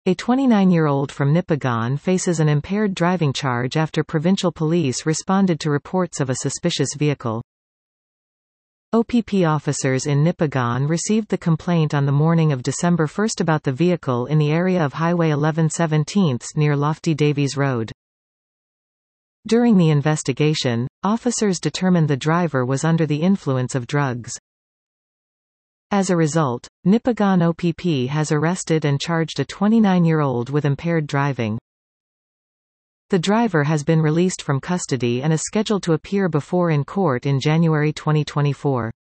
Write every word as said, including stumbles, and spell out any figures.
A twenty-nine-year-old from Nipigon faces an impaired driving charge after provincial police responded to reports of a suspicious vehicle. O P P officers in Nipigon received the complaint on the morning of December first about the vehicle in the area of Highway eleven seventeen near Lofty Davies Road. During the investigation, officers determined the driver was under the influence of drugs. As a result, Nipigon O P P has arrested and charged a twenty-nine-year-old with impaired driving. The driver has been released from custody and is scheduled to appear before in court in January twenty twenty-four.